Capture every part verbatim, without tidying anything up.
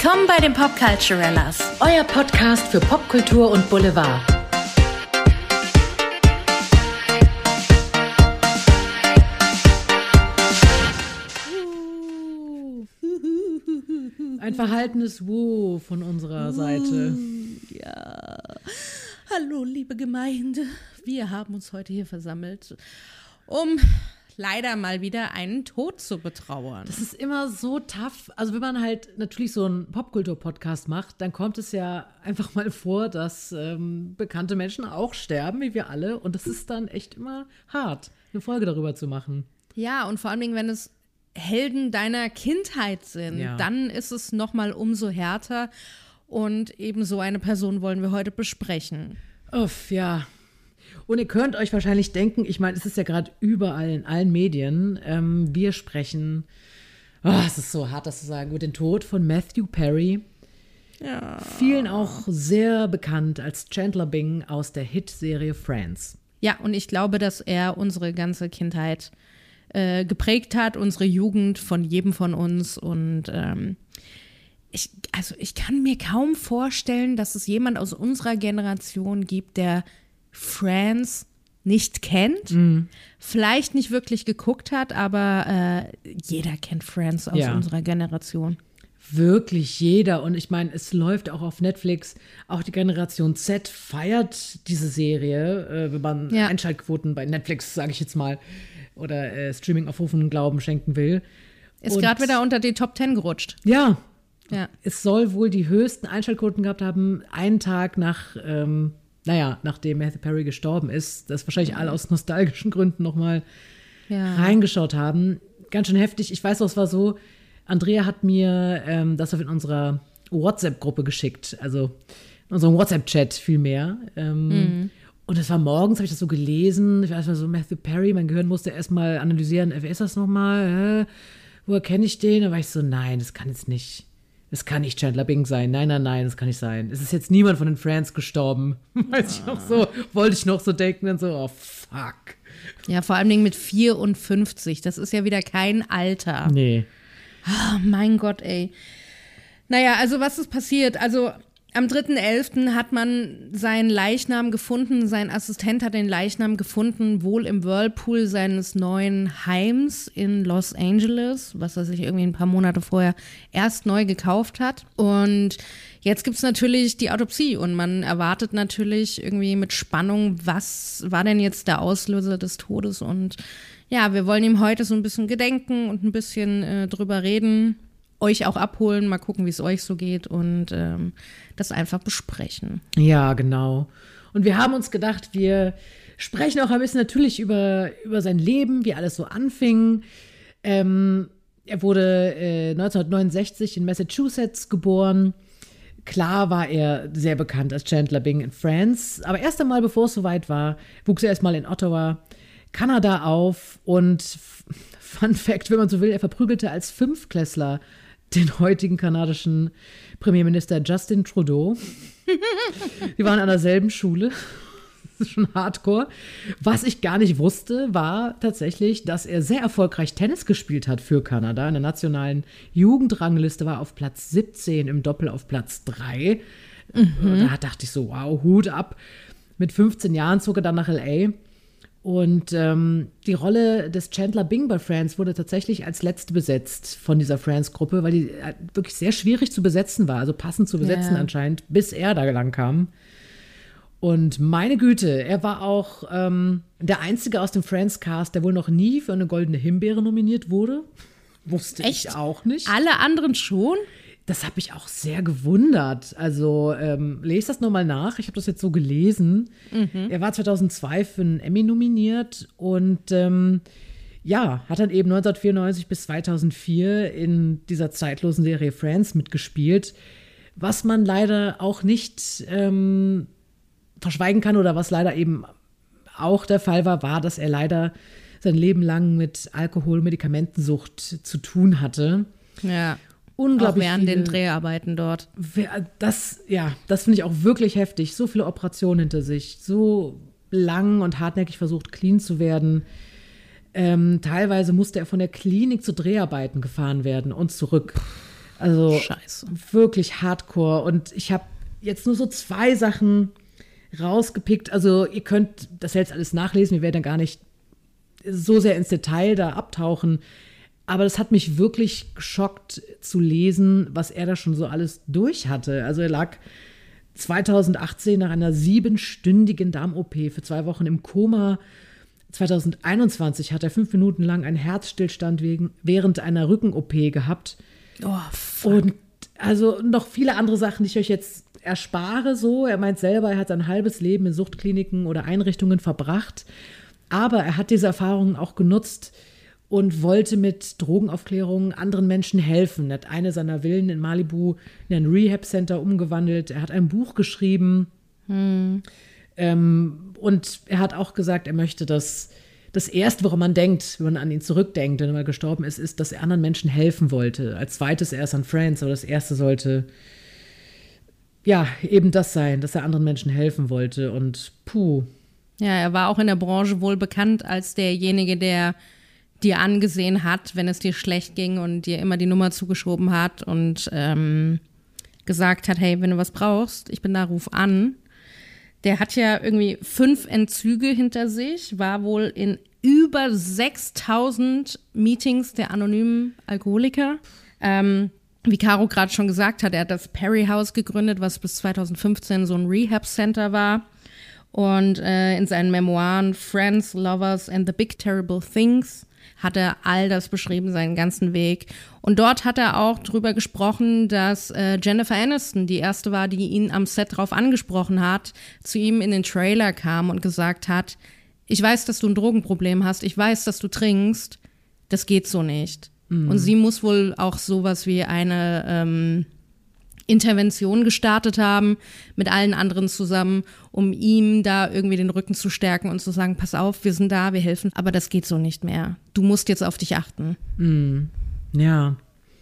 Willkommen bei den Popculturellas, euer Podcast für Popkultur und Boulevard. Ein verhaltenes Wuh von unserer Seite. Ja, hallo liebe Gemeinde, wir haben uns heute hier versammelt, um leider mal wieder einen Tod zu betrauern. Das ist immer so tough. Also wenn man halt natürlich so einen Popkultur-Podcast macht, dann kommt es ja einfach mal vor, dass ähm, bekannte Menschen auch sterben, wie wir alle. Und das ist dann echt immer hart, eine Folge darüber zu machen. Ja, und vor allen Dingen, wenn es Helden deiner Kindheit sind, ja. dann ist es noch mal umso härter. Und eben so eine Person wollen wir heute besprechen. Uff, ja. Und ihr könnt euch wahrscheinlich denken, ich meine, es ist ja gerade überall in allen Medien, ähm, wir sprechen, oh, es ist so hart, das zu sagen, über den Tod von Matthew Perry. Ja. Vielen auch sehr bekannt als Chandler Bing aus der Hit-Serie Friends. Ja, und ich glaube, dass er unsere ganze Kindheit äh, geprägt hat, unsere Jugend von jedem von uns. Und ähm, ich, also ich kann mir kaum vorstellen, dass es jemand aus unserer Generation gibt, der Friends nicht kennt, mm. vielleicht nicht wirklich geguckt hat, aber äh, jeder kennt Friends aus ja. unserer Generation. Wirklich jeder. Und ich meine, es läuft auch auf Netflix. Auch die Generation Z feiert diese Serie, äh, wenn man ja. Einschaltquoten bei Netflix, sage ich jetzt mal, oder äh, Streaming-Aufrufen Glauben schenken will. Ist gerade wieder unter die Top Ten gerutscht. Ja. ja. Es soll wohl die höchsten Einschaltquoten gehabt haben, einen Tag nach ähm, Naja, nachdem Matthew Perry gestorben ist, dass wahrscheinlich alle aus nostalgischen Gründen nochmal ja. reingeschaut haben. Ganz schön heftig. Ich weiß noch, es war so, Andrea hat mir ähm, das in unserer WhatsApp-Gruppe geschickt, also in unserem WhatsApp-Chat vielmehr. Ähm, mhm. Und es war morgens, habe ich das so gelesen, ich weiß nicht, so Matthew Perry, mein Gehirn musste erstmal analysieren, wer ist das nochmal? Äh, woher kenne ich den? Da war ich so, nein, das kann jetzt nicht. Es kann nicht Chandler Bing sein. Nein, nein, nein, das kann nicht sein. Es ist jetzt niemand von den Friends gestorben. Weiß ich noch so, wollte ich noch so denken. Dann so, oh, fuck. Ja, vor allem mit vierundfünfzig. Das ist ja wieder kein Alter. Nee. Oh, mein Gott, ey. Naja, also was ist passiert? Also am dritten elften hat man seinen Leichnam gefunden. Sein Assistent hat den Leichnam gefunden, wohl im Whirlpool seines neuen Heims in Los Angeles, was er sich irgendwie ein paar Monate vorher erst neu gekauft hat. Und jetzt gibt's natürlich die Autopsie und man erwartet natürlich irgendwie mit Spannung, was war denn jetzt der Auslöser des Todes? Und ja, wir wollen ihm heute so ein bisschen gedenken und ein bisschen äh, drüber reden. Euch auch abholen, mal gucken, wie es euch so geht und ähm, das einfach besprechen. Ja, genau. Und wir haben uns gedacht, wir sprechen auch ein bisschen natürlich über, über sein Leben, wie alles so anfing. Ähm, er wurde äh, neunzehnhundertneunundsechzig in Massachusetts geboren. Klar war er sehr bekannt als Chandler Bing in Friends, aber erst einmal, bevor es soweit war, wuchs er erstmal in Ottawa, Kanada auf und Fun Fact, wenn man so will, er verprügelte als Fünftklässler den heutigen kanadischen Premierminister Justin Trudeau. Die waren an derselben Schule. Das ist schon hardcore. Was ich gar nicht wusste, war tatsächlich, dass er sehr erfolgreich Tennis gespielt hat für Kanada. In der nationalen Jugendrangliste war er auf Platz siebzehn, im Doppel auf Platz drei. Mhm. Da dachte ich so, wow, Hut ab. Mit fünfzehn Jahren zog er dann nach L A. Und ähm, die Rolle des Chandler Bing bei Friends wurde tatsächlich als letzte besetzt von dieser Friends-Gruppe, weil die äh, wirklich sehr schwierig zu besetzen war, also passend zu besetzen ja. anscheinend, bis er da lang kam. Und meine Güte, er war auch ähm, der Einzige aus dem Friends-Cast, der wohl noch nie für eine Goldene Himbeere nominiert wurde. Wusste Echt? ich auch nicht. Alle anderen schon? Das habe ich auch sehr gewundert. Also ähm, lese das nochmal nach. Ich habe das jetzt so gelesen. Mhm. Er war zweitausendzwei für einen Emmy nominiert und ähm, ja, hat dann eben neunzehnhundertvierundneunzig bis zweitausendvier in dieser zeitlosen Serie Friends mitgespielt. Was man leider auch nicht ähm, verschweigen kann oder was leider eben auch der Fall war, war, dass er leider sein Leben lang mit Alkohol- und Medikamentensucht zu tun hatte. Ja. Unglaublich auch während viele, den Dreharbeiten dort. Das, ja, das finde ich auch wirklich heftig. So viele Operationen hinter sich, so lang und hartnäckig versucht, clean zu werden. Ähm, teilweise musste er von der Klinik zu Dreharbeiten gefahren werden und zurück. Also Scheiße. Wirklich hardcore. Und ich habe jetzt nur so zwei Sachen rausgepickt. Also ihr könnt das jetzt alles nachlesen. Wir werden gar nicht so sehr ins Detail da abtauchen. Aber das hat mich wirklich geschockt zu lesen, was er da schon so alles durch hatte. Also er lag zweitausendachtzehn nach einer siebenstündigen Darm-O P für zwei Wochen im Koma. zweitausendeinundzwanzig hat er fünf Minuten lang einen Herzstillstand wegen, während einer Rücken-O P gehabt. Oh, fuck. Und also noch viele andere Sachen, die ich euch jetzt erspare so. Er meint selber, er hat sein halbes Leben in Suchtkliniken oder Einrichtungen verbracht. Aber er hat diese Erfahrungen auch genutzt und wollte mit Drogenaufklärung anderen Menschen helfen. Er hat eine seiner Villen in Malibu in ein Rehab-Center umgewandelt. Er hat ein Buch geschrieben. Hm. Ähm, und er hat auch gesagt, er möchte, dass das Erste, woran man denkt, wenn man an ihn zurückdenkt, wenn er mal gestorben ist, ist, dass er anderen Menschen helfen wollte. Als zweites erst an Friends, aber das Erste sollte ja eben das sein, dass er anderen Menschen helfen wollte. Und puh. Ja, er war auch in der Branche wohl bekannt als derjenige, der dir angesehen hat, wenn es dir schlecht ging und dir immer die Nummer zugeschoben hat und ähm, gesagt hat, hey, wenn du was brauchst, ich bin da, ruf an. Der hat ja irgendwie fünf Entzüge hinter sich, war wohl in über sechstausend Meetings der anonymen Alkoholiker. Ähm, wie Caro gerade schon gesagt hat, er hat das Perry House gegründet, was bis zweitausendfünfzehn so ein Rehab-Center war. Und äh, in seinen Memoiren Friends, Lovers and the Big Terrible Things hat er all das beschrieben, seinen ganzen Weg. Und dort hat er auch drüber gesprochen, dass äh, Jennifer Aniston die erste war, die ihn am Set drauf angesprochen hat, zu ihm in den Trailer kam und gesagt hat, ich weiß, dass du ein Drogenproblem hast, ich weiß, dass du trinkst, das geht so nicht. Mhm. Und sie muss wohl auch sowas wie eine ähm, Intervention gestartet haben mit allen anderen zusammen, um ihm da irgendwie den Rücken zu stärken und zu sagen, pass auf, wir sind da, wir helfen, aber das geht so nicht mehr. Du musst jetzt auf dich achten. Mm, ja.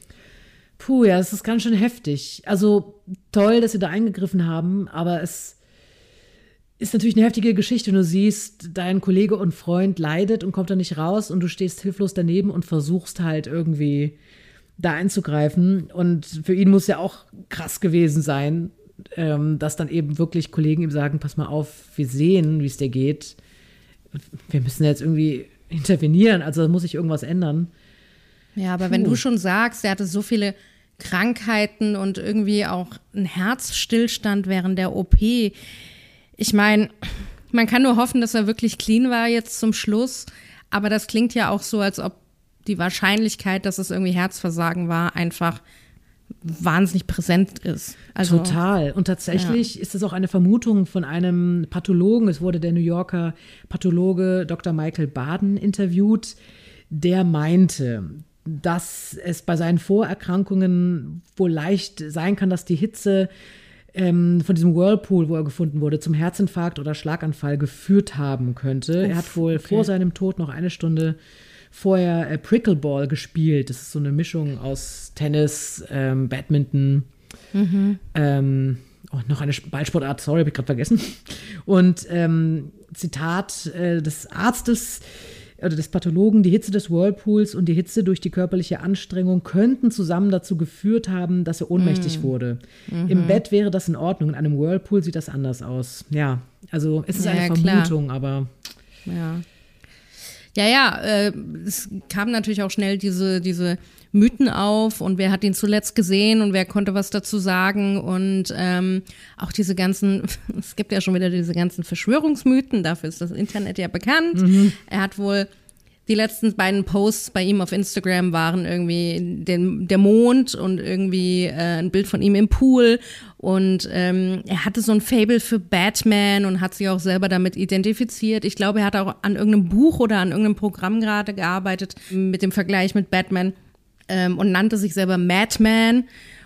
Puh, ja, das ist ganz schön heftig. Also toll, dass sie da eingegriffen haben, aber es ist natürlich eine heftige Geschichte. Du siehst, dein Kollege und Freund leidet und kommt da nicht raus und du stehst hilflos daneben und versuchst halt irgendwie da einzugreifen. Und für ihn muss ja auch krass gewesen sein, ähm, dass dann eben wirklich Kollegen ihm sagen, pass mal auf, wir sehen, wie es dir geht. Wir müssen jetzt irgendwie intervenieren, also da muss sich irgendwas ändern. Ja, aber Puh. wenn du schon sagst, er hatte so viele Krankheiten und irgendwie auch einen Herzstillstand während der O P. Ich meine, man kann nur hoffen, dass er wirklich clean war jetzt zum Schluss. Aber das klingt ja auch so, als ob die Wahrscheinlichkeit, dass es irgendwie Herzversagen war, einfach wahnsinnig präsent ist. Also, total. Und tatsächlich ja. ist es auch eine Vermutung von einem Pathologen. Es wurde der New Yorker Pathologe Doktor Michael Baden interviewt, der meinte, dass es bei seinen Vorerkrankungen wohl leicht sein kann, dass die Hitze ähm, von diesem Whirlpool, wo er gefunden wurde, zum Herzinfarkt oder Schlaganfall geführt haben könnte. Uff, er hat wohl okay. vor seinem Tod noch eine Stunde vorher äh, Prickleball gespielt. Das ist so eine Mischung aus Tennis, ähm, Badminton, mhm. ähm, oh, noch eine Ballsportart, sorry, habe ich gerade vergessen. Und ähm, Zitat äh, des Arztes oder des Pathologen, die Hitze des Whirlpools und die Hitze durch die körperliche Anstrengung könnten zusammen dazu geführt haben, dass er ohnmächtig mhm. wurde. Mhm. Im Bett wäre das in Ordnung, in einem Whirlpool sieht das anders aus. Ja, also es ist ja, eine Vermutung, klar. aber ja. Ja, ja, äh, es kamen natürlich auch schnell diese, diese Mythen auf und wer hat ihn zuletzt gesehen und wer konnte was dazu sagen und ähm, auch diese ganzen, es gibt ja schon wieder diese ganzen Verschwörungsmythen, dafür ist das Internet ja bekannt. Mhm. Er hat wohl, die letzten beiden Posts bei ihm auf Instagram waren irgendwie den, der Mond und irgendwie äh, ein Bild von ihm im Pool und ähm, er hatte so ein Faible für Batman und hat sich auch selber damit identifiziert. Ich glaube, er hat auch an irgendeinem Buch oder an irgendeinem Programm gerade gearbeitet mit dem Vergleich mit Batman ähm, und nannte sich selber Madman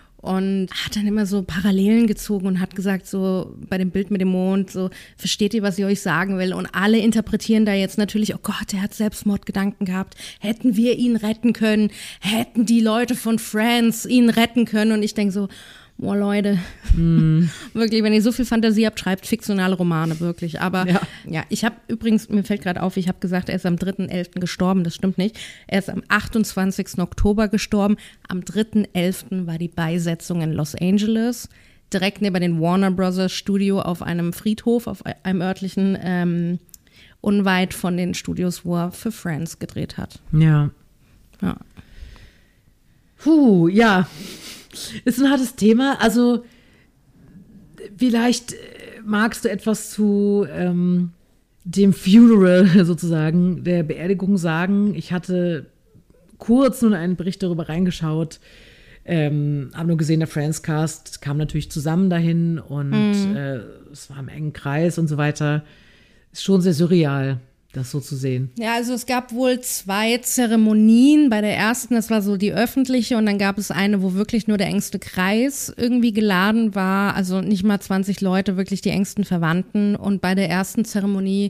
und hat dann immer so Parallelen gezogen und hat gesagt, so bei dem Bild mit dem Mond, so, versteht ihr, was ich euch sagen will? Und alle interpretieren da jetzt natürlich, oh Gott, er hat Selbstmordgedanken gehabt. Hätten wir ihn retten können? Hätten die Leute von Friends ihn retten können? Und ich denke so, boah, Leute, mm. wirklich, wenn ihr so viel Fantasie habt, schreibt fiktionale Romane, wirklich. Aber ja, ja ich habe übrigens, mir fällt gerade auf, ich habe gesagt, er ist am dritten elften gestorben, das stimmt nicht. Er ist am achtundzwanzigsten Oktober gestorben. Am dritten elften war die Beisetzung in Los Angeles, direkt neben dem Warner Brothers Studio auf einem Friedhof, auf einem örtlichen, ähm, unweit von den Studios, wo er für Friends gedreht hat. Ja. Ja. Puh, ja. Ist ein hartes Thema. Also, vielleicht magst du etwas zu ähm, dem Funeral sozusagen, der Beerdigung sagen. Ich hatte kurz nur einen Bericht darüber reingeschaut. Ähm, habe nur gesehen, der Friends-Cast kam natürlich zusammen dahin und mhm. äh, es war im engen Kreis und so weiter. Ist schon sehr surreal, das so zu sehen. Ja, also es gab wohl zwei Zeremonien. Bei der ersten, das war so die öffentliche, und dann gab es eine, wo wirklich nur der engste Kreis irgendwie geladen war. Also nicht mal zwanzig Leute, wirklich die engsten Verwandten. Und bei der ersten Zeremonie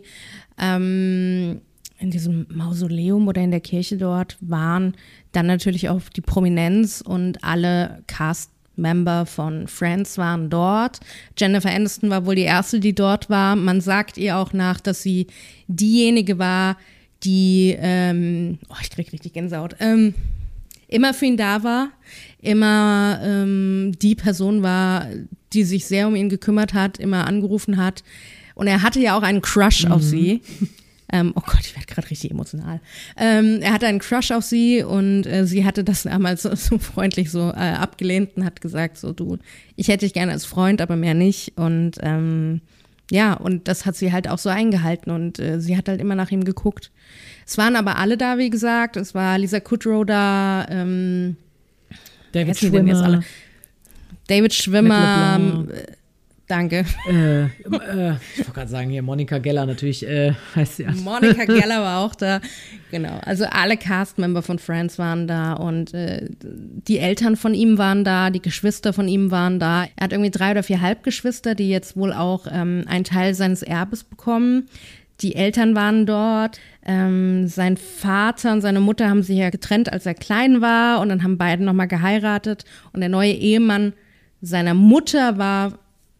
ähm, in diesem Mausoleum oder in der Kirche dort waren dann natürlich auch die Prominenz und alle Cast-Member von Friends waren dort. Jennifer Aniston war wohl die erste, die dort war. Man sagt ihr auch nach, dass sie diejenige war, die, ähm, oh, ich krieg richtig Gänsehaut, ähm, immer für ihn da war, immer ähm, die Person war, die sich sehr um ihn gekümmert hat, immer angerufen hat. Und er hatte ja auch einen Crush mhm. auf sie. Ähm, oh Gott, ich werde gerade richtig emotional. Ähm, er hatte einen Crush auf sie und äh, sie hatte das damals so, so freundlich so äh, abgelehnt und hat gesagt, so du, ich hätte dich gerne als Freund, aber mehr nicht. Und ähm, ja, und das hat sie halt auch so eingehalten und äh, sie hat halt immer nach ihm geguckt. Es waren aber alle da, wie gesagt. Es war Lisa Kudrow da, ähm, David Schwimmer, David Schwimmer, danke. Äh, äh, ich wollte gerade sagen, hier Monica Geller natürlich äh, heißt sie. Monica Geller war auch da. Genau, also alle Cast-Member von Friends waren da und äh, die Eltern von ihm waren da, die Geschwister von ihm waren da. Er hat irgendwie drei oder vier Halbgeschwister, die jetzt wohl auch ähm, einen Teil seines Erbes bekommen. Die Eltern waren dort. Ähm, sein Vater und seine Mutter haben sich ja getrennt, als er klein war, und dann haben beide nochmal geheiratet. Und der neue Ehemann seiner Mutter war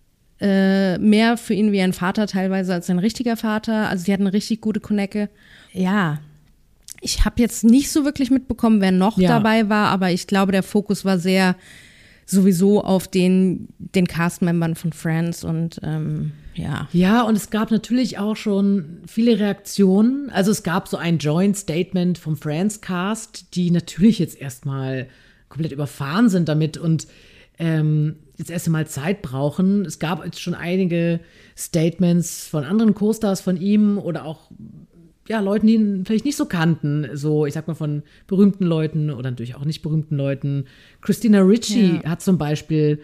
Äh, mehr für ihn wie ein Vater teilweise als ein richtiger Vater. Also die hatten eine richtig gute Konecke. Ja, ich habe jetzt nicht so wirklich mitbekommen, wer noch ja. dabei war, aber ich glaube, der Fokus war sehr sowieso auf den, den Cast-Membern von Friends und ähm, ja. Ja, und es gab natürlich auch schon viele Reaktionen. Also es gab so ein Joint-Statement vom Friends-Cast, die natürlich jetzt erstmal komplett überfahren sind damit und ähm, jetzt erst einmal Zeit brauchen. Es gab jetzt schon einige Statements von anderen Co-Stars von ihm oder auch ja, Leuten, die ihn vielleicht nicht so kannten. So, ich sag mal von berühmten Leuten oder natürlich auch nicht berühmten Leuten. Christina Ricci ja. hat zum Beispiel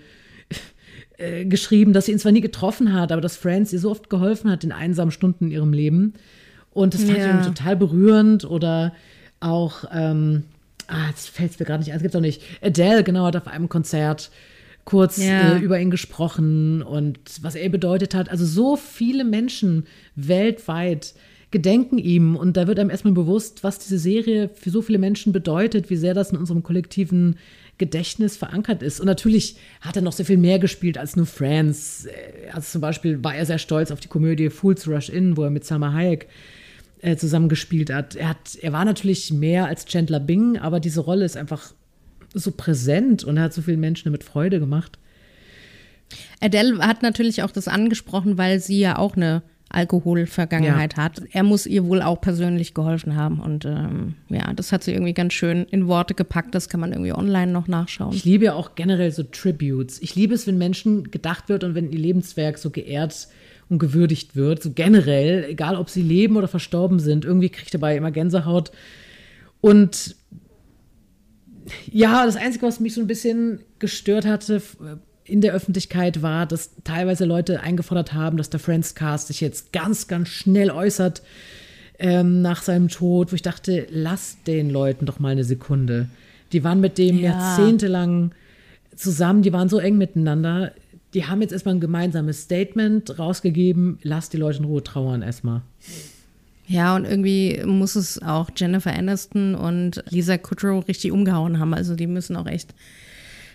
äh, geschrieben, dass sie ihn zwar nie getroffen hat, aber dass Friends ihr so oft geholfen hat in einsamen Stunden in ihrem Leben. Und das fand ja. ich total berührend. Oder auch, ähm, ah, jetzt fällt es mir gerade nicht ein, es gibt auch nicht. Adele, genau, hat auf einem Konzert kurz ja. äh, über ihn gesprochen und was er bedeutet hat. Also so viele Menschen weltweit gedenken ihm und da wird einem erstmal bewusst, was diese Serie für so viele Menschen bedeutet, wie sehr das in unserem kollektiven Gedächtnis verankert ist. Und natürlich hat er noch sehr viel mehr gespielt als nur Friends. Also zum Beispiel war er sehr stolz auf die Komödie Fools Rush In, wo er mit Salma Hayek äh, zusammengespielt hat. Er hat. Er war natürlich mehr als Chandler Bing, aber diese Rolle ist einfach so präsent und er hat so vielen Menschen damit Freude gemacht. Adele hat natürlich auch das angesprochen, weil sie ja auch eine Alkoholvergangenheit ja. hat. Er muss ihr wohl auch persönlich geholfen haben und ähm, ja, das hat sie irgendwie ganz schön in Worte gepackt. Das kann man irgendwie online noch nachschauen. Ich liebe ja auch generell so Tributes. Ich liebe es, wenn Menschen gedacht wird und wenn ihr Lebenswerk so geehrt und gewürdigt wird. So generell, egal ob sie leben oder verstorben sind. Irgendwie kriege ich dabei immer Gänsehaut. Und ja, das Einzige, was mich so ein bisschen gestört hatte in der Öffentlichkeit, war, dass teilweise Leute eingefordert haben, dass der Friends-Cast sich jetzt ganz, ganz schnell äußert ähm, nach seinem Tod, wo ich dachte, lass den Leuten doch mal eine Sekunde. Die waren mit dem ja. jahrzehntelang zusammen, die waren so eng miteinander. Die haben jetzt erstmal ein gemeinsames Statement rausgegeben, lass die Leute in Ruhe trauern erstmal. Ja, und irgendwie muss es auch Jennifer Aniston und Lisa Kudrow richtig umgehauen haben. Also die müssen auch echt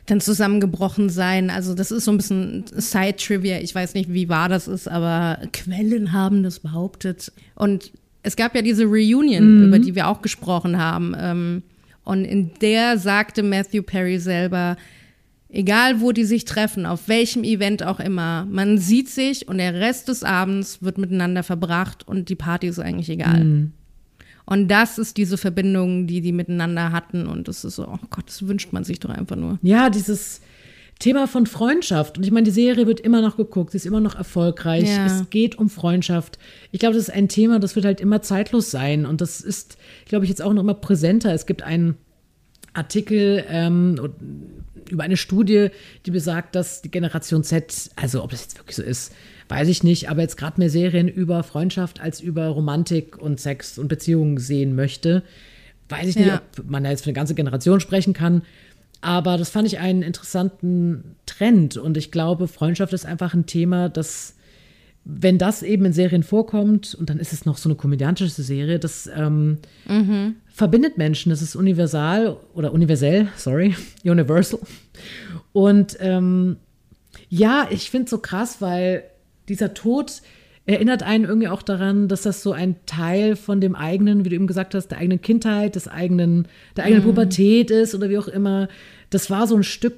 dann zusammengebrochen sein. Also das ist so ein bisschen Side-Trivia. Ich weiß nicht, wie wahr das ist, aber Quellen haben das behauptet. Und es gab ja diese Reunion, mhm. über die wir auch gesprochen haben. Ähm, und in der sagte Matthew Perry selber, egal wo die sich treffen, auf welchem Event auch immer, man sieht sich und der Rest des Abends wird miteinander verbracht und die Party ist eigentlich egal. Mhm. Und das ist diese Verbindung, die die miteinander hatten. Und das ist so, oh Gott, das wünscht man sich doch einfach nur. Ja, dieses Thema von Freundschaft. Und ich meine, die Serie wird immer noch geguckt, sie ist immer noch erfolgreich. Ja. Es geht um Freundschaft. Ich glaube, das ist ein Thema, das wird halt immer zeitlos sein. Und das ist, glaube ich, jetzt auch noch immer präsenter. Es gibt einen Artikel ähm, über eine Studie, die besagt, dass die Generation Z, also ob das jetzt wirklich so ist, weiß ich nicht, aber jetzt gerade mehr Serien über Freundschaft als über Romantik und Sex und Beziehungen sehen möchte. Weiß ich nicht, ja. ob man da jetzt für eine ganze Generation sprechen kann. Aber das fand ich einen interessanten Trend. Und ich glaube, Freundschaft ist einfach ein Thema, das, wenn das eben in Serien vorkommt, und dann ist es noch so eine komödiantische Serie, das ähm, mhm. verbindet Menschen. Das ist universal oder universell, sorry, universal. Und ähm, ja, ich finde es so krass, weil dieser Tod erinnert einen irgendwie auch daran, dass das so ein Teil von dem eigenen, wie du eben gesagt hast, der eigenen Kindheit, des eigenen, der eigenen mm. Pubertät ist oder wie auch immer. Das war so ein Stück,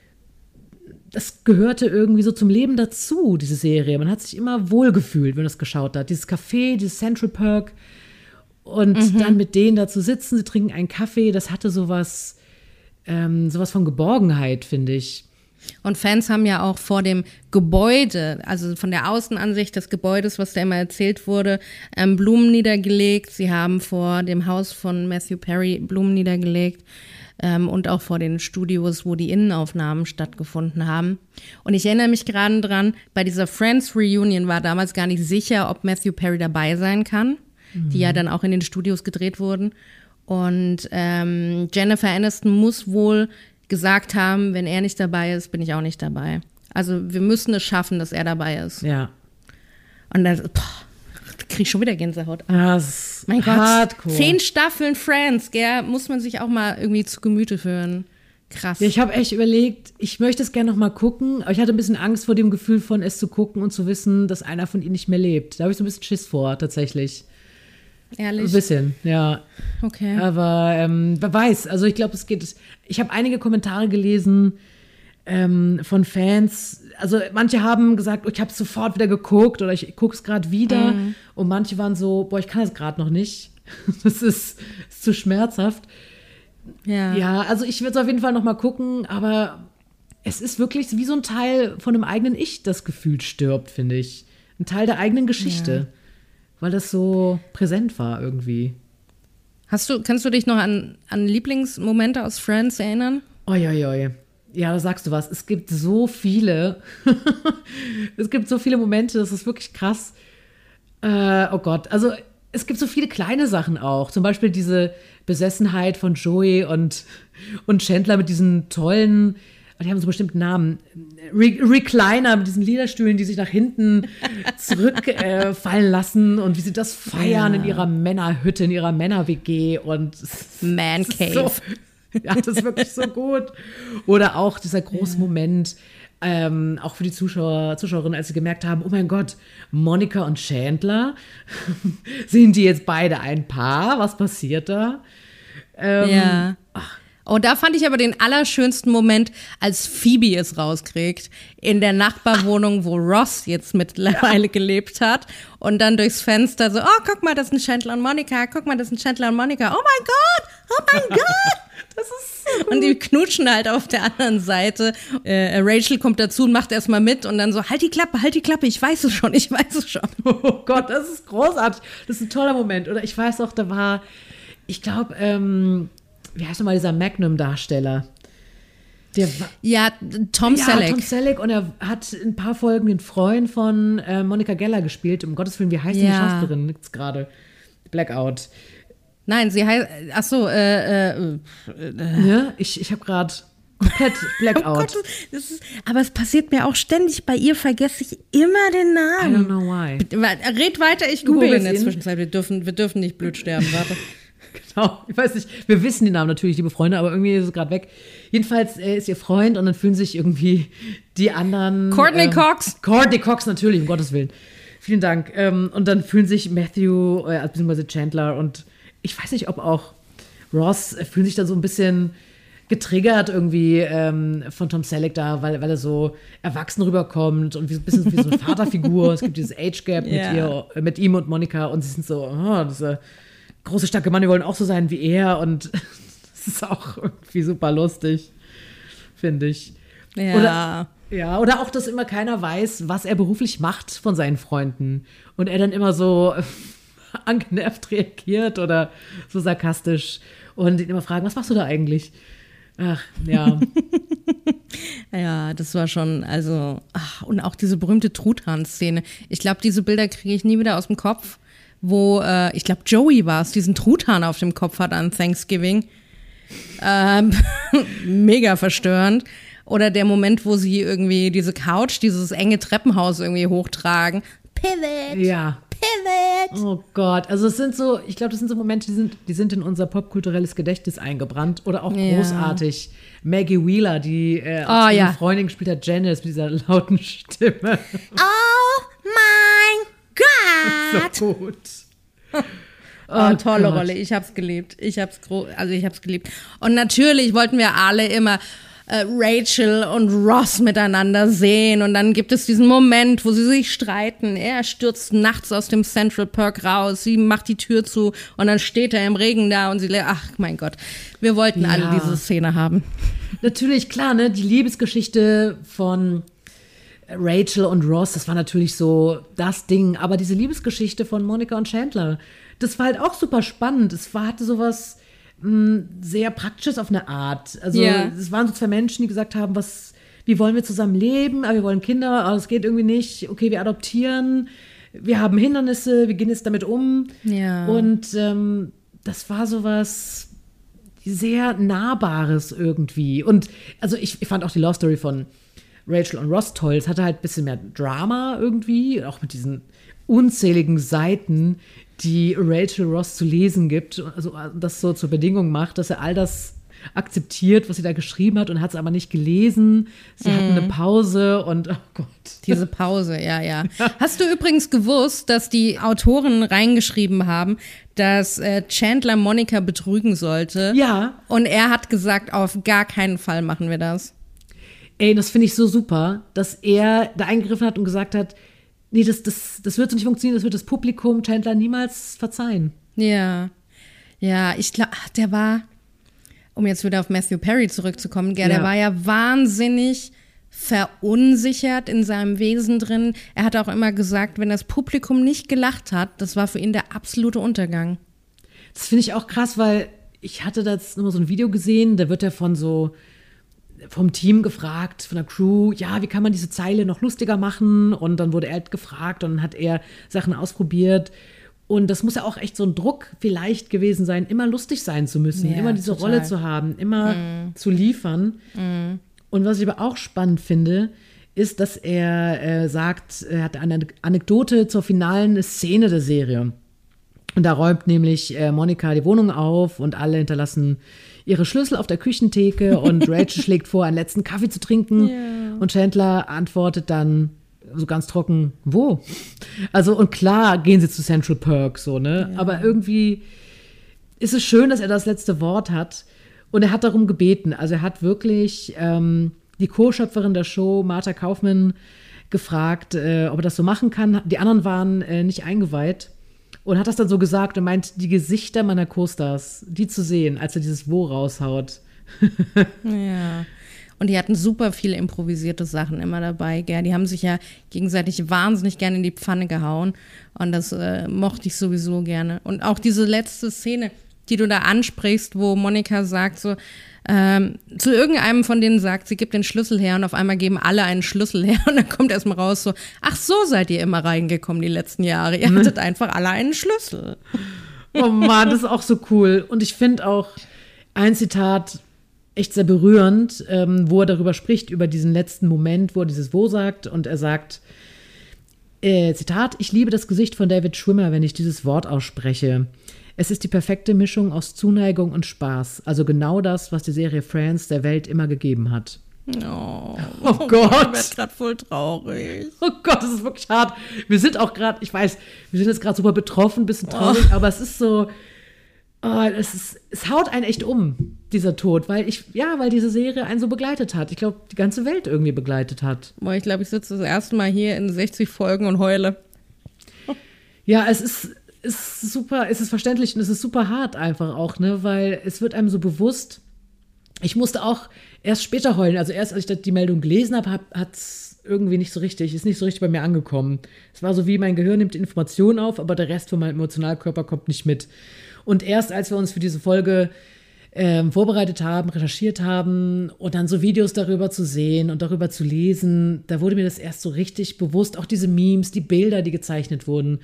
das gehörte irgendwie so zum Leben dazu, diese Serie. Man hat sich immer wohlgefühlt, wenn man das geschaut hat. Dieses Café, dieses Central Perk und mhm. dann mit denen da zu sitzen, sie trinken einen Kaffee, das hatte sowas, ähm, sowas von Geborgenheit, finde ich. Und Fans haben ja auch vor dem Gebäude, also von der Außenansicht des Gebäudes, was da immer erzählt wurde, ähm, Blumen niedergelegt. Sie haben vor dem Haus von Matthew Perry Blumen niedergelegt ähm, und auch vor den Studios, wo die Innenaufnahmen stattgefunden haben. Und ich erinnere mich gerade dran, bei dieser Friends Reunion war damals gar nicht sicher, ob Matthew Perry dabei sein kann, mhm. die ja dann auch in den Studios gedreht wurden. Und ähm, Jennifer Aniston muss wohl gesagt haben, wenn er nicht dabei ist, bin ich auch nicht dabei. Also wir müssen es schaffen, dass er dabei ist. Ja. Und dann kriege ich schon wieder Gänsehaut. Das mein Gott, hardcore. Zehn Staffeln Friends, gell, muss man sich auch mal irgendwie zu Gemüte führen. Krass. Ja, ich habe echt überlegt, ich möchte es gerne noch mal gucken, aber ich hatte ein bisschen Angst vor dem Gefühl von es zu gucken und zu wissen, dass einer von ihnen nicht mehr lebt. Da habe ich so ein bisschen Schiss vor, tatsächlich. Ehrlich? Ein bisschen, ja. Okay. Aber ähm, wer weiß, also ich glaube, es geht, ich habe einige Kommentare gelesen ähm, von Fans, also manche haben gesagt, oh, ich habe es sofort wieder geguckt oder ich gucke es gerade wieder mhm. und manche waren so, boah, ich kann das gerade noch nicht, das ist, ist zu schmerzhaft. Ja. Ja, also ich würde es auf jeden Fall noch mal gucken, aber es ist wirklich wie so ein Teil von einem eigenen Ich, das gefühlt stirbt, finde ich. Ein Teil der eigenen Geschichte. Ja. Weil das so präsent war irgendwie. Hast du, kannst du dich noch an, an Lieblingsmomente aus Friends erinnern? Oi, oi, oi. Ja, da sagst du was. Es gibt so viele. Es gibt so viele Momente, das ist wirklich krass. Äh, oh Gott, also es gibt so viele kleine Sachen auch. Zum Beispiel diese Besessenheit von Joey und, und Chandler mit diesen tollen, die haben so bestimmten Namen, Re- Recliner mit diesen Lederstühlen, die sich nach hinten zurückfallen äh, lassen und wie sie das feiern ja. in ihrer Männerhütte, in ihrer Männer-W G und Man Cave. So, ja, das ist wirklich so gut. Oder auch dieser große ja. Moment, ähm, auch für die Zuschauer, Zuschauerinnen, als sie gemerkt haben, oh mein Gott, Monica und Chandler, sind die jetzt beide ein Paar? Was passiert da? Ähm, ja. Ach. Oh, da fand ich aber den allerschönsten Moment, als Phoebe es rauskriegt, in der Nachbarwohnung, wo Ross jetzt mittlerweile ja. gelebt hat und dann durchs Fenster so, oh, guck mal, das sind Chandler und Monica, guck mal, das sind Chandler und Monica, oh mein Gott, oh mein Gott, das ist so gut. Und die knutschen halt auf der anderen Seite. Äh, Rachel kommt dazu und macht erstmal mit und dann so, halt die Klappe, halt die Klappe, ich weiß es schon, ich weiß es schon. Oh Gott, das ist großartig, das ist ein toller Moment. Oder ich weiß auch, da war, ich glaube, ähm, wie heißt nochmal dieser Magnum-Darsteller? Der war, ja, Tom ja, Selleck. Tom Selleck. Und er hat ein paar Folgen den Freund von äh, Monica Geller gespielt. Um Gottes Willen, wie heißt ja. die Schauspielerin jetzt gerade? Blackout. Nein, sie heißt, ach so, äh, äh, äh. Ja, ich, ich habe gerade komplett Blackout. Oh Gott, das ist, aber es passiert mir auch ständig. Bei ihr vergesse ich immer den Namen. I don't know why. Red weiter, ich google in der Zwischenzeit. Wir dürfen, wir dürfen nicht blöd sterben, warte. Genau, ich weiß nicht, wir wissen die Namen natürlich, liebe Freunde, aber irgendwie ist es gerade weg. Jedenfalls äh, ist ihr Freund und dann fühlen sich irgendwie die anderen. Courtney ähm, Cox. Courtney Cox, natürlich, um Gottes Willen. Vielen Dank. Ähm, und dann fühlen sich Matthew, äh, beziehungsweise Chandler und ich weiß nicht, ob auch Ross, äh, fühlen sich dann so ein bisschen getriggert irgendwie ähm, von Tom Selleck da, weil, weil er so erwachsen rüberkommt und wie, ein bisschen wie so eine Vaterfigur. Es gibt dieses Age-Gap Ja. mit, ihr, äh, mit ihm und Monica und sie sind so, oh, dieser große, starke Mann, wir wollen auch so sein wie er und das ist auch irgendwie super lustig, finde ich. Ja. Oder, ja, oder auch, dass immer keiner weiß, was er beruflich macht von seinen Freunden und er dann immer so angenervt reagiert oder so sarkastisch und ihn immer fragen, was machst du da eigentlich? Ach, ja. Ja, das war schon, also, ach, und auch diese berühmte Truthahn-Szene. Ich glaube, diese Bilder kriege ich nie wieder aus dem Kopf, wo, äh, ich glaube, Joey war es, diesen Truthahn auf dem Kopf hat an Thanksgiving. Ähm, mega verstörend. Oder der Moment, wo sie irgendwie diese Couch, dieses enge Treppenhaus irgendwie hochtragen. Pivot! Ja. Pivot! Oh Gott, also es sind so, ich glaube, das sind so Momente, die sind, die sind in unser popkulturelles Gedächtnis eingebrannt. Oder auch Ja. großartig. Maggie Wheeler, die äh, Oh, als ihre ja. Freundin gespielt hat, Janice, mit dieser lauten Stimme. Oh mein Gott! So gut. Oh, tolle Gott. Rolle. Ich hab's geliebt. Ich hab's gro- also ich hab's geliebt. Und natürlich wollten wir alle immer äh, Rachel und Ross miteinander sehen. Und dann gibt es diesen Moment, wo sie sich streiten. Er stürzt nachts aus dem Central Perk raus. Sie macht die Tür zu und dann steht er im Regen da und sie, le- ach mein Gott. Wir wollten Ja. alle diese Szene haben. Natürlich, klar, ne, die Liebesgeschichte von Rachel und Ross, das war natürlich so das Ding. Aber diese Liebesgeschichte von Monica und Chandler, das war halt auch super spannend. Es war, hatte sowas mh, sehr Praktisches auf eine Art. Also Ja. es waren so zwei Menschen, die gesagt haben, was, wie wollen wir zusammen leben? Aber wir wollen Kinder, aber das geht irgendwie nicht. Okay, wir adoptieren. Wir haben Hindernisse, wir gehen jetzt damit um. Ja. Und ähm, das war sowas sehr Nahbares irgendwie. Und also ich, ich fand auch die Love Story von Rachel und Ross toll. Es hatte halt ein bisschen mehr Drama irgendwie, auch mit diesen unzähligen Seiten, die Rachel Ross zu lesen gibt. Also das so zur Bedingung macht, dass er all das akzeptiert, was sie da geschrieben hat und hat es aber nicht gelesen. Sie hatten eine Pause und oh Gott. Diese Pause, ja, ja. Hast du übrigens gewusst, dass die Autoren reingeschrieben haben, dass äh, Chandler Monica betrügen sollte? Ja. Und er hat gesagt, auf gar keinen Fall machen wir das. Ey, das finde ich so super, dass er da eingegriffen hat und gesagt hat, nee, das, das, das wird so nicht funktionieren, das wird das Publikum Chandler niemals verzeihen. Ja. Ja, ich glaube, der war, um jetzt wieder auf Matthew Perry zurückzukommen, gell, Ja. der war ja wahnsinnig verunsichert in seinem Wesen drin. Er hat auch immer gesagt, wenn das Publikum nicht gelacht hat, das war für ihn der absolute Untergang. Das finde ich auch krass, weil ich hatte da jetzt nur so ein Video gesehen, da wird er von so vom Team gefragt, von der Crew, ja, wie kann man diese Zeile noch lustiger machen? Und dann wurde er halt gefragt und dann hat er Sachen ausprobiert. Und das muss ja auch echt so ein Druck vielleicht gewesen sein, immer lustig sein zu müssen, Ja, immer diese total. Rolle zu haben, immer zu liefern. Und was ich aber auch spannend finde, ist, dass er äh, sagt, er hat eine Anekdote zur finalen Szene der Serie. Und da räumt nämlich äh, Monica die Wohnung auf und alle hinterlassen ihre Schlüssel auf der Küchentheke und Rachel schlägt vor, einen letzten Kaffee zu trinken. Ja. Und Chandler antwortet dann so ganz trocken, wo? Also, und klar gehen sie zu Central Perk, so, ne? Ja. Aber irgendwie ist es schön, dass er das letzte Wort hat. Und er hat darum gebeten. Also er hat wirklich ähm, die Co-Schöpferin der Show, Martha Kaufmann, gefragt, äh, ob er das so machen kann. Die anderen waren äh, nicht eingeweiht. Und hat das dann so gesagt und meint, die Gesichter meiner Co-Stars, die zu sehen, als er dieses Wo raushaut. Ja. Und die hatten super viele improvisierte Sachen immer dabei, gell? Die haben sich ja gegenseitig wahnsinnig gerne in die Pfanne gehauen. Und das äh, mochte ich sowieso gerne. Und auch diese letzte Szene, die du da ansprichst, wo Monica sagt so, ähm, zu irgendeinem von denen sagt, sie gibt den Schlüssel her und auf einmal geben alle einen Schlüssel her und dann kommt erstmal raus so, ach so seid ihr immer reingekommen die letzten Jahre, ihr hattet einfach alle einen Schlüssel. Oh Mann, das ist auch so cool. Und ich finde auch ein Zitat echt sehr berührend, ähm, wo er darüber spricht, über diesen letzten Moment, wo er dieses Wo sagt und er sagt, äh, Zitat, ich liebe das Gesicht von David Schwimmer, wenn ich dieses Wort ausspreche. Es ist die perfekte Mischung aus Zuneigung und Spaß. Also genau das, was die Serie Friends der Welt immer gegeben hat. Oh, oh Gott. Ich werde gerade voll traurig. Oh Gott, das ist wirklich hart. Wir sind auch gerade, ich weiß, wir sind jetzt gerade super betroffen, ein bisschen traurig, oh. aber es ist so, oh, es, ist, es haut einen echt um, dieser Tod, weil ich, ja, weil diese Serie einen so begleitet hat. Ich glaube, die ganze Welt irgendwie begleitet hat. Boah, ich glaube, ich sitze das erste Mal hier in sechzig Folgen und heule. Ja, es ist, ist super, es ist verständlich und es ist super hart einfach auch, ne, weil es wird einem so bewusst. Ich musste auch erst später heulen. Also erst, als ich die Meldung gelesen habe, hat es irgendwie nicht so richtig, ist nicht so richtig bei mir angekommen. Es war so wie, mein Gehirn nimmt die Information auf, aber der Rest von meinem Emotionalkörper kommt nicht mit. Und erst, als wir uns für diese Folge ähm, vorbereitet haben, recherchiert haben und dann so Videos darüber zu sehen und darüber zu lesen, da wurde mir das erst so richtig bewusst. Auch diese Memes, die Bilder, die gezeichnet wurden,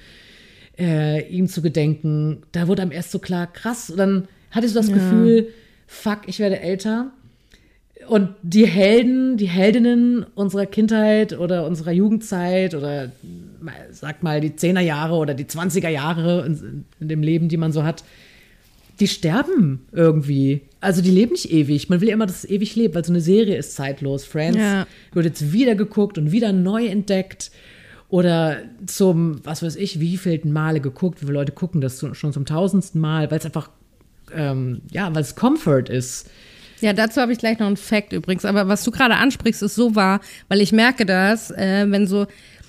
äh, ihm zu gedenken, da wurde einem erst so klar, krass. Und dann hatte ich so das ja. Gefühl, fuck, ich werde älter. Und die Helden, die Heldinnen unserer Kindheit oder unserer Jugendzeit oder sag mal die Zehnerjahre oder die Zwanziger Jahre in, in dem Leben, die man so hat, die sterben irgendwie. Also die leben nicht ewig. Man will ja immer, dass es ewig lebt, weil so eine Serie ist zeitlos. Friends ja. wird jetzt wieder geguckt und wieder neu entdeckt. Oder zum, was weiß ich, wievielten Male geguckt. Wie viele Leute gucken das schon zum tausendsten Mal, weil es einfach Ähm, ja, weil es Comfort ist. Ja, dazu habe ich gleich noch einen Fact übrigens. Aber was du gerade ansprichst, ist so wahr, weil ich merke das, äh, wenn so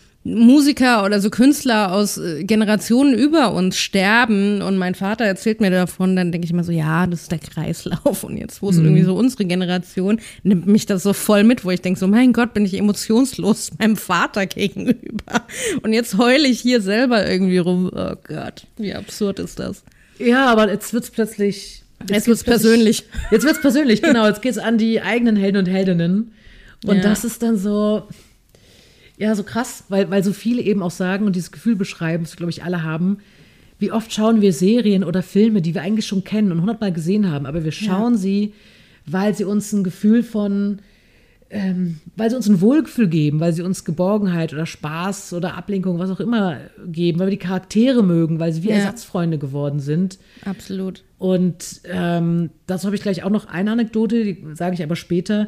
Musiker oder so Künstler aus äh, Generationen über uns sterben und mein Vater erzählt mir davon, dann denke ich immer so, ja, das ist der Kreislauf. Und jetzt, wo es mhm. irgendwie so unsere Generation, nimmt mich das so voll mit, wo ich denke so, mein Gott, bin ich emotionslos meinem Vater gegenüber. Und jetzt heule ich hier selber irgendwie rum. Oh Gott, wie absurd ist das? Ja, aber jetzt wird es plötzlich. Jetzt, jetzt wird es persönlich. Jetzt wird es persönlich, genau. Jetzt geht es an die eigenen Helden und Heldinnen. Und ja. das ist dann so, ja, so krass, weil, weil so viele eben auch sagen und dieses Gefühl beschreiben, das glaube ich alle haben, wie oft schauen wir Serien oder Filme, die wir eigentlich schon kennen und hundertmal gesehen haben, aber wir schauen ja. sie, weil sie uns ein Gefühl von, ähm, weil sie uns ein Wohlgefühl geben, weil sie uns Geborgenheit oder Spaß oder Ablenkung, was auch immer geben, weil wir die Charaktere mögen, weil sie wie ja. Ersatzfreunde geworden sind. Absolut. Und ähm, dazu habe ich gleich auch noch eine Anekdote, die sage ich aber später.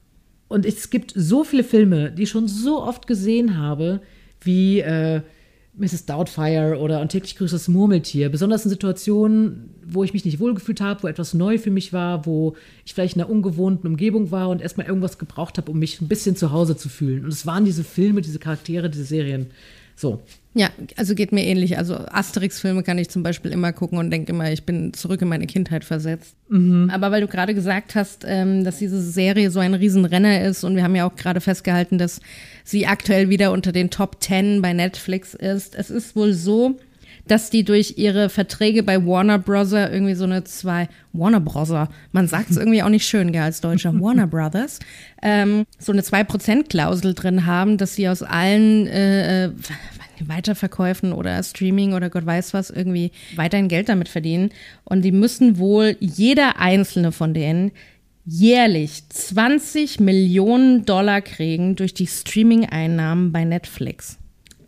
Und es gibt so viele Filme, die ich schon so oft gesehen habe, wie äh, Misses Doubtfire oder Und täglich grüßt das Murmeltier. Besonders in Situationen, wo ich mich nicht wohlgefühlt habe, wo etwas neu für mich war, wo ich vielleicht in einer ungewohnten Umgebung war und erstmal irgendwas gebraucht habe, um mich ein bisschen zu Hause zu fühlen. Und es waren diese Filme, diese Charaktere, diese Serien. So. Ja, also geht mir ähnlich. Also Asterix-Filme kann ich zum Beispiel immer gucken und denke immer, ich bin zurück in meine Kindheit versetzt. Mhm. Aber weil du gerade gesagt hast, ähm, dass diese Serie so ein Riesenrenner ist und wir haben ja auch gerade festgehalten, dass sie aktuell wieder unter den Top Ten bei Netflix ist. Es ist wohl so, dass die durch ihre Verträge bei Warner Bros. Irgendwie so eine zwei, Warner Bros., man sagt es irgendwie auch nicht schön, gell, als Deutscher, Warner Brothers, ähm, so eine zwei Prozent Klausel drin haben, dass sie aus allen äh, Weiterverkäufen oder Streaming oder Gott weiß was irgendwie weiterhin Geld damit verdienen. Und die müssen wohl, jeder einzelne von denen, jährlich zwanzig Millionen Dollar kriegen durch die Streaming-Einnahmen bei Netflix.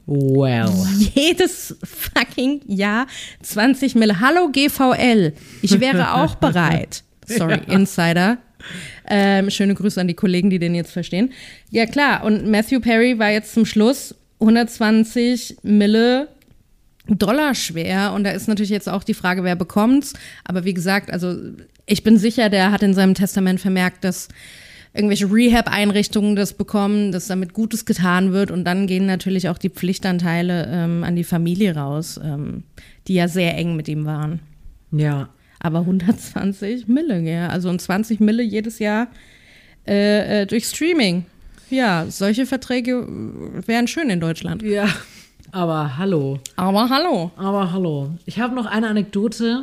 Wow. Jedes fucking Jahr zwanzig Mille. Hallo G V L, ich wäre auch bereit. Sorry, ja. Insider. Ähm, schöne Grüße an die Kollegen, die den jetzt verstehen. Ja klar, und Matthew Perry war jetzt zum Schluss hundertzwanzig Mille Dollar schwer. Und da ist natürlich jetzt auch die Frage, wer bekommt's. Aber wie gesagt, also ich bin sicher, der hat in seinem Testament vermerkt, dass irgendwelche Rehab-Einrichtungen das bekommen, dass damit Gutes getan wird. Und dann gehen natürlich auch die Pflichtanteile ähm, an die Familie raus, ähm, die ja sehr eng mit ihm waren. Ja. Aber hundertzwanzig Mille, ja. Also und zwanzig Mille jedes Jahr äh, äh, durch Streaming. Ja, solche Verträge wären schön in Deutschland. Ja, aber hallo. Aber hallo. Aber hallo. Ich habe noch eine Anekdote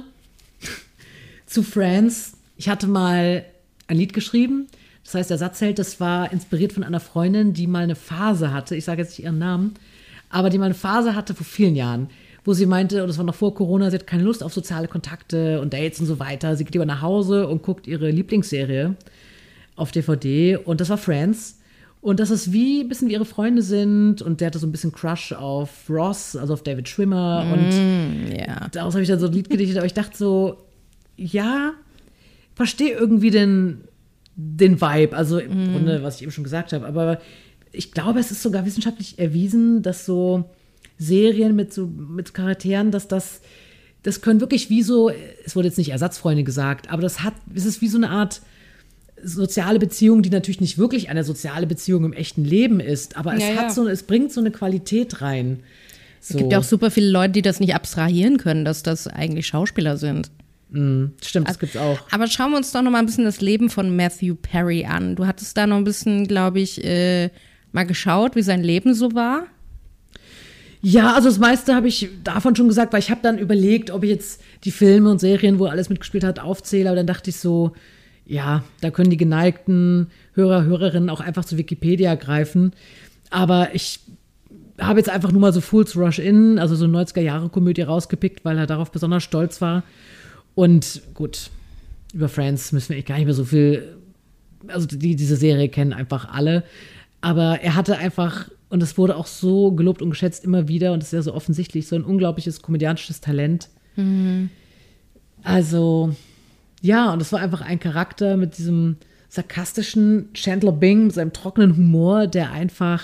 zu Friends. Ich hatte mal ein Lied geschrieben. Das heißt, der Satzheld, das war inspiriert von einer Freundin, die mal eine Phase hatte. Ich sage jetzt nicht ihren Namen, aber die mal eine Phase hatte vor vielen Jahren, wo sie meinte, und das war noch vor Corona, sie hat keine Lust auf soziale Kontakte und Dates und so weiter. Sie geht lieber nach Hause und guckt ihre Lieblingsserie auf D V D und das war Friends. Und dass es wie ein bisschen wie ihre Freunde sind. Und der hatte so ein bisschen Crush auf Ross, also auf David Schwimmer. Mm, und yeah. daraus habe ich dann so ein Lied gedichtet. Aber ich dachte so, ja, verstehe irgendwie den, den Vibe. Also im mm. Grunde, was ich eben schon gesagt habe. Aber ich glaube, es ist sogar wissenschaftlich erwiesen, dass so Serien mit so mit Charakteren, dass das, das können wirklich wie so, es wurde jetzt nicht Ersatzfreunde gesagt, aber das hat, es ist wie so eine Art soziale Beziehung, die natürlich nicht wirklich eine soziale Beziehung im echten Leben ist, aber es ja, hat ja. so, es bringt so eine Qualität rein. So. Es gibt ja auch super viele Leute, die das nicht abstrahieren können, dass das eigentlich Schauspieler sind. Mm, stimmt, das gibt's auch. Aber schauen wir uns doch noch mal ein bisschen das Leben von Matthew Perry an. Du hattest da noch ein bisschen, glaube ich, äh, mal geschaut, wie sein Leben so war. Ja, also das meiste habe ich davon schon gesagt, weil ich habe dann überlegt, ob ich jetzt die Filme und Serien, wo er alles mitgespielt hat, aufzähle. Aber dann dachte ich so, ja, da können die geneigten Hörer, Hörerinnen auch einfach zu Wikipedia greifen. Aber ich habe jetzt einfach nur mal so Fools Rush In, also so eine neunziger-Jahre-Komödie rausgepickt, weil er darauf besonders stolz war. Und gut, über Friends müssen wir echt gar nicht mehr so viel, also die, diese Serie kennen einfach alle. Aber er hatte einfach, und es wurde auch so gelobt und geschätzt immer wieder, und das ist ja so offensichtlich, so ein unglaubliches komödiantisches Talent. Mhm. Also, ja, und es war einfach ein Charakter mit diesem sarkastischen Chandler Bing, mit seinem trockenen Humor, der einfach,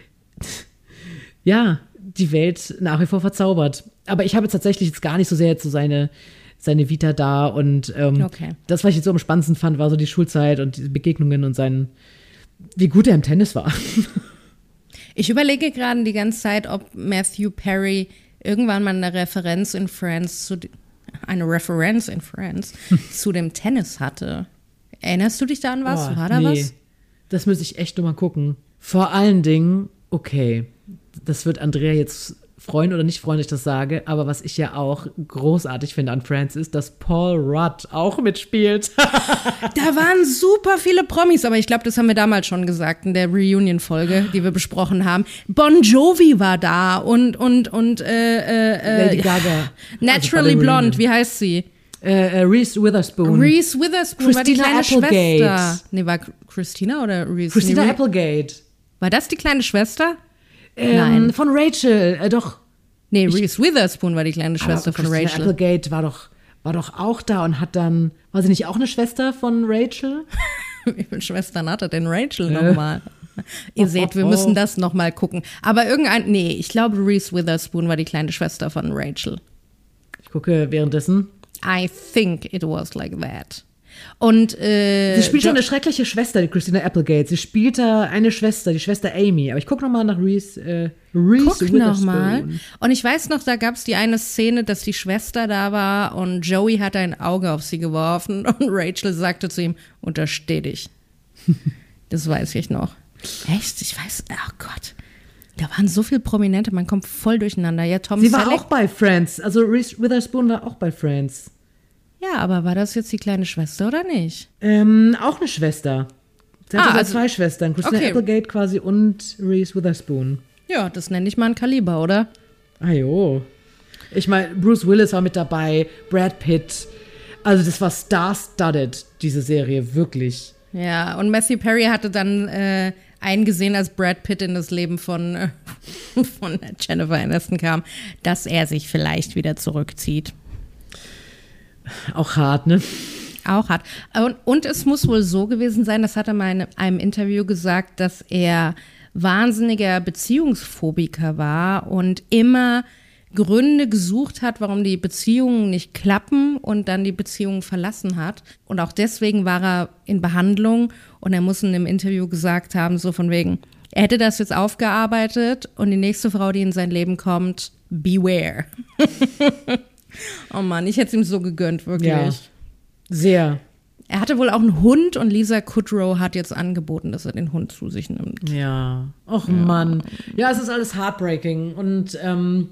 ja, die Welt nach wie vor verzaubert. Aber ich habe jetzt tatsächlich jetzt gar nicht so sehr jetzt so seine, seine Vita da. Und ähm, okay. das, was ich jetzt so am spannendsten fand, war so die Schulzeit und die Begegnungen und sein, wie gut er im Tennis war. Ich überlege gerade die ganze Zeit, ob Matthew Perry irgendwann mal eine Referenz in Friends zu eine Referenz in Friends zu dem Tennis hatte. Erinnerst du dich da an was? Oh, War da nee. was? Das müsste ich echt nur mal gucken. Vor allen Dingen, okay, das wird Andrea jetzt freuen oder nicht freuen, dass ich das sage, aber was ich ja auch großartig finde an Friends ist, dass Paul Rudd auch mitspielt. Da waren super viele Promis, aber ich glaube, das haben wir damals schon gesagt in der Reunion-Folge, die wir besprochen haben. Bon Jovi war da und und und äh, äh, Lady Gaga. Naturally also Blonde, wie heißt sie? Äh, äh, Reese Witherspoon. Reese Witherspoon war die Christina kleine Applegate. Schwester. Nee, war Christina oder Reese? Christina nee, Applegate. War das die kleine Schwester? Ähm, Nein. Von Rachel, äh, doch. Nee, Reese Witherspoon war die kleine Schwester von Christina Rachel. Applegate war doch, war doch auch da und hat dann, war sie nicht auch eine Schwester von Rachel? Wie viele Schwestern hatte denn Rachel äh. nochmal? Ihr oh, seht, wir oh. müssen das nochmal gucken. Aber irgendein, nee, ich glaube Reese Witherspoon war die kleine Schwester von Rachel. Ich gucke währenddessen. I think it was like that. Und äh, sie spielt jo- eine schreckliche Schwester, die Christina Applegate. Sie spielt da eine Schwester, die Schwester Amy. Aber ich gucke nochmal nach Reese, äh, Reese Guck nochmal. Und ich weiß noch, da gab es die eine Szene, dass die Schwester da war und Joey hat ein Auge auf sie geworfen und Rachel sagte zu ihm, untersteh dich. Das weiß ich noch. Echt? Ich weiß, oh Gott. Da waren so viele Prominente, man kommt voll durcheinander. Ja, Tom Sie war Selleck. auch bei Friends. Also Reese Witherspoon war auch bei Friends. Ja, aber war das jetzt die kleine Schwester oder nicht? Ähm, auch eine Schwester. Sie hatte Ah, also also- zwei Schwestern. Christina okay. Applegate quasi und Reese Witherspoon. Ja, das nenne ich mal ein Kaliber, oder? Ah jo. Ich meine, Bruce Willis war mit dabei, Brad Pitt. Also das war star-studded, diese Serie, wirklich. Ja, und Matthew Perry hatte dann äh, eingesehen, als Brad Pitt in das Leben von, äh, von Jennifer Aniston kam, dass er sich vielleicht wieder zurückzieht. Auch hart, ne? Auch hart. Und, und es muss wohl so gewesen sein, das hat er mal in einem Interview gesagt, dass er wahnsinniger Beziehungsphobiker war und immer Gründe gesucht hat, warum die Beziehungen nicht klappen und dann die Beziehungen verlassen hat. Und auch deswegen war er in Behandlung und er muss in einem Interview gesagt haben, so von wegen, er hätte das jetzt aufgearbeitet und die nächste Frau, die in sein Leben kommt, beware. Oh Mann, ich hätte es ihm so gegönnt, wirklich. Ja, sehr. Er hatte wohl auch einen Hund und Lisa Kudrow hat jetzt angeboten, dass er den Hund zu sich nimmt. Ja, och ja. Mann. Ja, es ist alles heartbreaking. Und ähm,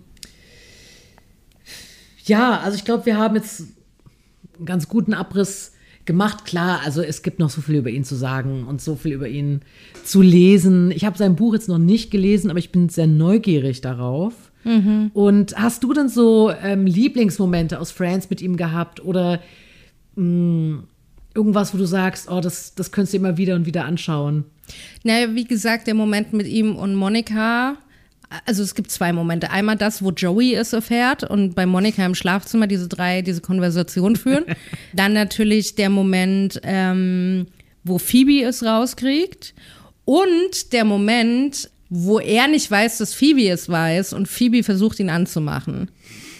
ja, also ich glaube, wir haben jetzt einen ganz guten Abriss gemacht. Klar, also es gibt noch so viel über ihn zu sagen und so viel über ihn zu lesen. Ich habe sein Buch jetzt noch nicht gelesen, aber ich bin sehr neugierig darauf. Mhm. Und hast du denn so ähm, Lieblingsmomente aus Friends mit ihm gehabt oder mh, irgendwas, wo du sagst, oh, das, das könntest du immer wieder und wieder anschauen? Naja, wie gesagt, der Moment mit ihm und Monika, also es gibt zwei Momente. Einmal das, wo Joey es erfährt und bei Monika im Schlafzimmer diese drei, diese Konversation führen. Dann natürlich der Moment, ähm, wo Phoebe es rauskriegt. Und der Moment, wo er nicht weiß, dass Phoebe es weiß und Phoebe versucht, ihn anzumachen.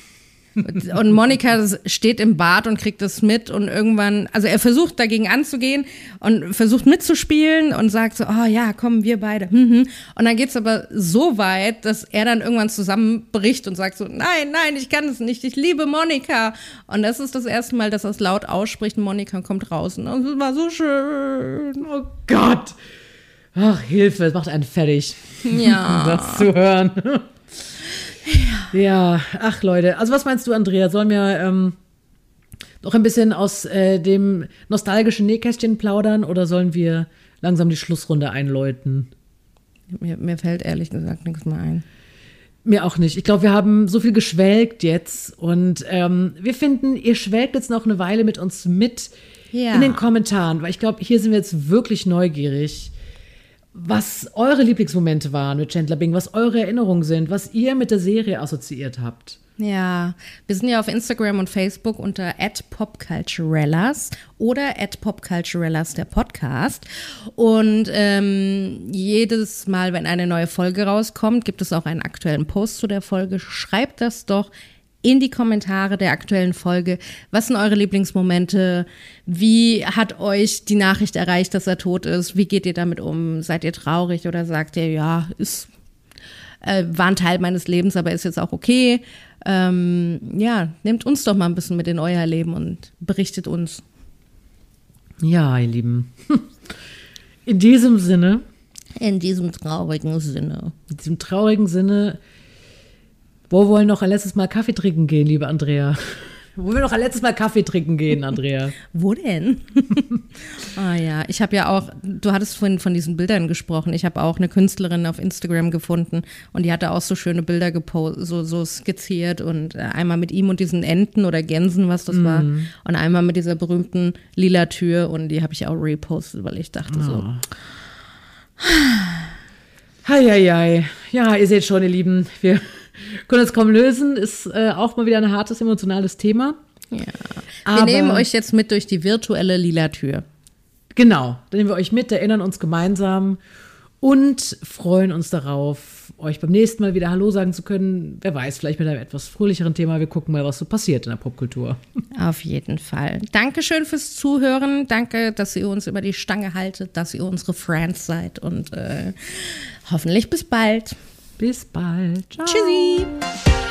Und Monika steht im Bad und kriegt das mit und irgendwann, also er versucht dagegen anzugehen und versucht mitzuspielen und sagt so, oh ja, kommen wir beide. Und dann geht's aber so weit, dass er dann irgendwann zusammenbricht und sagt so, nein, nein, ich kann es nicht, ich liebe Monika. Und das ist das erste Mal, dass er es laut ausspricht und Monika kommt raus. Und das war so schön. Oh Gott. Ach, Hilfe, es macht einen fertig, ja. das zu hören. Ja. ja, ach Leute, also was meinst du, Andrea? Sollen wir ähm, noch ein bisschen aus äh, dem nostalgischen Nähkästchen plaudern oder sollen wir langsam die Schlussrunde einläuten? Mir, mir fällt ehrlich gesagt nichts mehr ein. Mir auch nicht. Ich glaube, wir haben so viel geschwelgt jetzt und ähm, wir finden, ihr schwelgt jetzt noch eine Weile mit uns mit ja. in den Kommentaren, weil ich glaube, hier sind wir jetzt wirklich neugierig, was eure Lieblingsmomente waren mit Chandler Bing, was eure Erinnerungen sind, was ihr mit der Serie assoziiert habt. Ja, wir sind ja auf Instagram und Facebook unter at popculturellas oder at popculturellas der Podcast. Und ähm, jedes Mal, wenn eine neue Folge rauskommt, gibt es auch einen aktuellen Post zu der Folge. Schreibt das doch in die Kommentare der aktuellen Folge. Was sind eure Lieblingsmomente? Wie hat euch die Nachricht erreicht, dass er tot ist? Wie geht ihr damit um? Seid ihr traurig oder sagt ihr, ja, ist, äh, war ein Teil meines Lebens, aber ist jetzt auch okay? Ähm, ja, nehmt uns doch mal ein bisschen mit in euer Leben und berichtet uns. Ja, ihr Lieben. In diesem Sinne. In diesem traurigen Sinne. In diesem traurigen Sinne. Wo wollen noch ein letztes Mal Kaffee trinken gehen, liebe Andrea? Wo wir noch ein letztes Mal Kaffee trinken gehen, Andrea? Wo denn? Ah ja, ich habe ja auch, du hattest vorhin von diesen Bildern gesprochen, ich habe auch eine Künstlerin auf Instagram gefunden und die hatte auch so schöne Bilder gepostet, so, so skizziert und äh, einmal mit ihm und diesen Enten oder Gänsen, was das mm. war, und einmal mit dieser berühmten lila Tür und die habe ich auch repostet, weil ich dachte oh. so. Heieiei. Ja, ihr seht schon, ihr Lieben, wir können uns kaum lösen, ist äh, auch mal wieder ein hartes, emotionales Thema. Ja. Wir Aber, nehmen euch jetzt mit durch die virtuelle lila Tür. Genau, da nehmen wir euch mit, erinnern uns gemeinsam und freuen uns darauf, euch beim nächsten Mal wieder Hallo sagen zu können. Wer weiß, vielleicht mit einem etwas fröhlicheren Thema. Wir gucken mal, was so passiert in der Popkultur. Auf jeden Fall. Dankeschön fürs Zuhören. Danke, dass ihr uns über die Stange haltet, dass ihr unsere Friends seid und äh, hoffentlich bis bald. Bis bald. Ciao. Tschüssi.